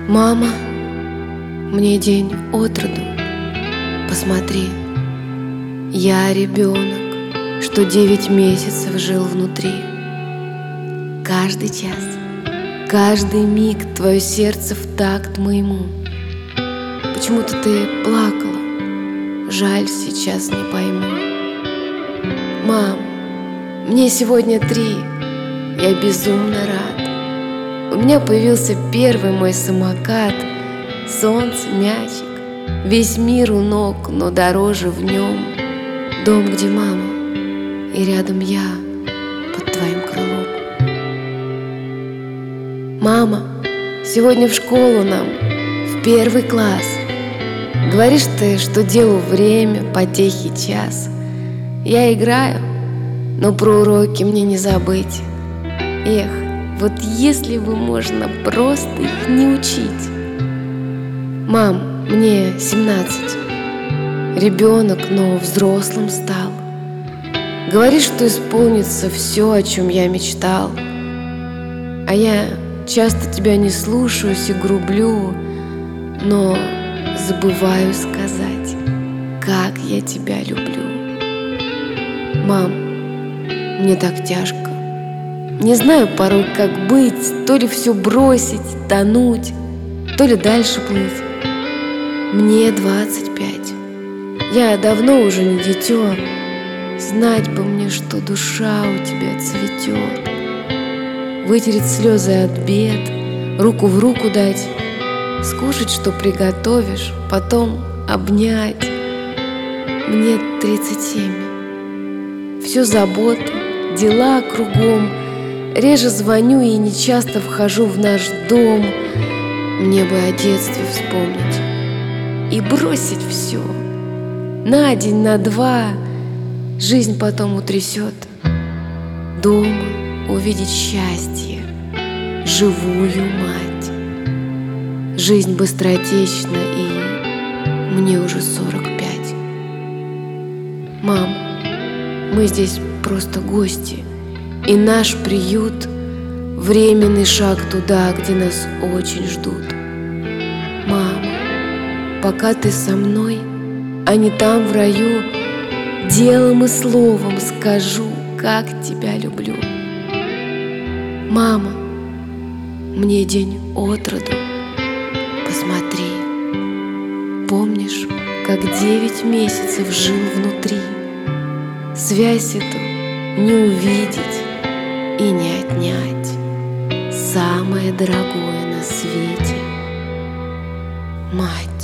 Мама, мне день от роду. Посмотри, я ребенок, что 9 месяцев жил внутри. Каждый час, каждый миг твое сердце в такт моему. Почему-то ты плакала, жаль, сейчас не пойму. Мам, мне сегодня 3, я безумно рад. У меня появился первый мой самокат, солнце, мячик, весь мир у ног, но дороже в нем дом, где мама, и рядом я под твоим крылом. Мама, сегодня в школу нам, в 1 класс. Говоришь ты, что делу время, потехи час. Я играю, но про уроки мне не забыть. Эх, вот если бы можно просто их не учить. Мам, мне 17. Ребенок, но взрослым стал. Говоришь, что исполнится все, о чем я мечтал. А я часто тебя не слушаюсь и грублю, но забываю сказать, как я тебя люблю. Мам, мне так тяжко. Не знаю порой, как быть, то ли все бросить, тонуть, то ли дальше плыть. Мне 25. Я давно уже не дитё. Знать бы мне, что душа у тебя цветет. Вытереть слезы от бед, руку в руку дать, скушать, что приготовишь, потом обнять. Мне 37. Все забота, дела кругом. Реже звоню и нечасто вхожу в наш дом. Мне бы о детстве вспомнить и бросить все. На день, на 2 жизнь потом утрясет. Дома увидеть счастье, живую мать. Жизнь быстротечна, и мне уже 45. Мам, мы здесь просто гости, и наш приют — временный шаг туда, где нас очень ждут. Мама, пока ты со мной, а не там в раю, делом и словом скажу, как тебя люблю. Мама, мне день от роду. Посмотри, помнишь, как 9 месяцев жил внутри? Связь эту не увидеть и не отнять. Самое дорогое на свете — мать.